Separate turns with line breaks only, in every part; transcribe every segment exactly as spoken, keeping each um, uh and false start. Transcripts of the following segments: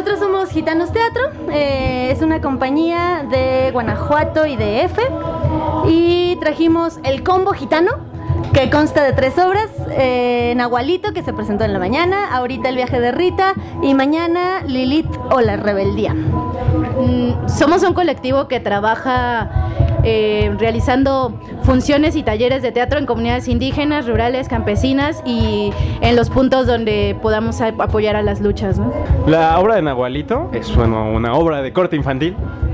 nosotros somos Gitanos Teatro, eh, es una compañía de Guanajuato y de F, y trajimos El Combo Gitano, que consta de tres obras, eh, Nahualito, que se presentó en la mañana, ahorita El Viaje de Rita, y mañana Lilith o La Rebeldía.
Mm, somos un colectivo que trabaja eh, realizando funciones y talleres de teatro en comunidades indígenas, rurales, campesinas y en los puntos donde podamos a- apoyar a las luchas, ¿no?
La obra de Nahualito es bueno, una obra de corte infantil.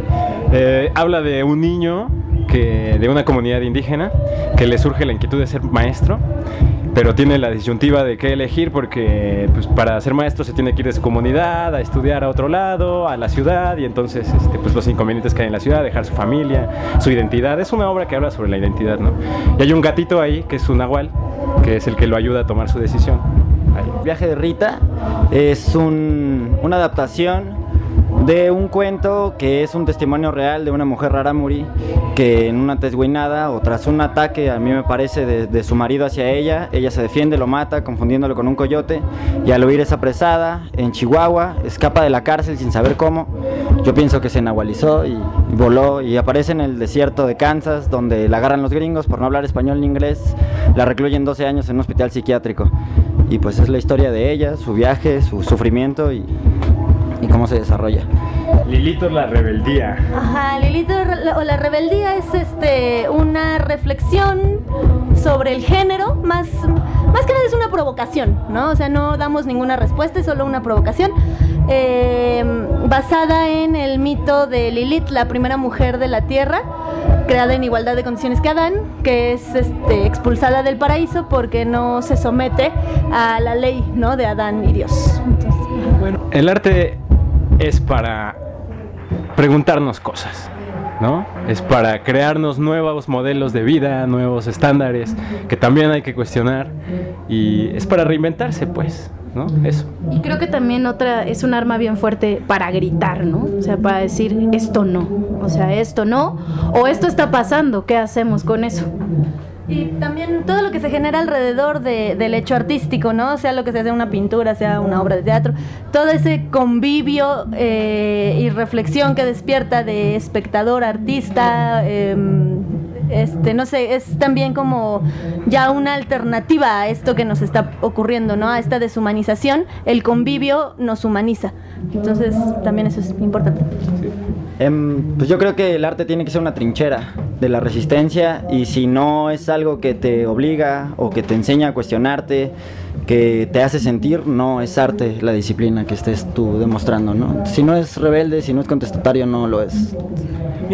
Eh, habla de un niño que, de una comunidad indígena que le surge la inquietud de ser maestro, pero tiene la disyuntiva de qué elegir porque pues, para ser maestro se tiene que ir de su comunidad a estudiar a otro lado, a la ciudad, y entonces este, pues, los inconvenientes que hay en la ciudad, dejar su familia, su identidad. Es una obra que habla sobre la identidad, ¿no? Y hay un gatito ahí que es un nahual, que es el que lo ayuda a tomar su decisión. Ahí.
El Viaje de Rita es un, una adaptación de un cuento que es un testimonio real de una mujer rarámuri que en una tesguinada o tras un ataque, a mí me parece, de, de su marido hacia ella, ella se defiende, lo mata confundiéndolo con un coyote, y al huir es apresada en Chihuahua, escapa de la cárcel sin saber cómo. Yo pienso que se nahualizó y, y voló y aparece en el desierto de Kansas, donde la agarran los gringos por no hablar español ni inglés, la recluyen doce años en un hospital psiquiátrico, y pues es la historia de ella, su viaje, su sufrimiento y y cómo se desarrolla.
Lilith o La Rebeldía.
Ajá, Lilith o La Rebeldía es este, una reflexión sobre el género, más, más que nada es una provocación, ¿no? O sea, no damos ninguna respuesta, es solo una provocación, eh, basada en el mito de Lilith, la primera mujer de la tierra, creada en igualdad de condiciones que Adán, que es este, expulsada del paraíso porque no se somete a la ley, ¿no?, de Adán y Dios. Entonces,
bueno, el arte es para preguntarnos cosas, ¿no? Es para crearnos nuevos modelos de vida, nuevos estándares que también hay que cuestionar, y es para reinventarse, pues, ¿no? Eso.
Y creo que también otra es un arma bien fuerte para gritar, ¿no? O sea, para decir esto no, o sea, esto no, o esto está pasando, ¿qué hacemos con eso?
y también todo lo que se genera alrededor de, del hecho artístico, ¿no? Sea lo que sea, sea una pintura, sea una obra de teatro, todo ese convivio eh, y reflexión que despierta de espectador, artista, eh, este, no sé, es también como ya una alternativa a esto que nos está ocurriendo, ¿no? A esta deshumanización, el convivio nos humaniza, entonces también eso es importante.
Sí.
Um, pues yo creo que el arte tiene que ser una trinchera de la resistencia, y si no es algo que te obliga o que te enseña a cuestionarte, que te hace sentir, no es arte la disciplina que estés tú demostrando, ¿no? Si no es rebelde, si no es contestatario, no lo es.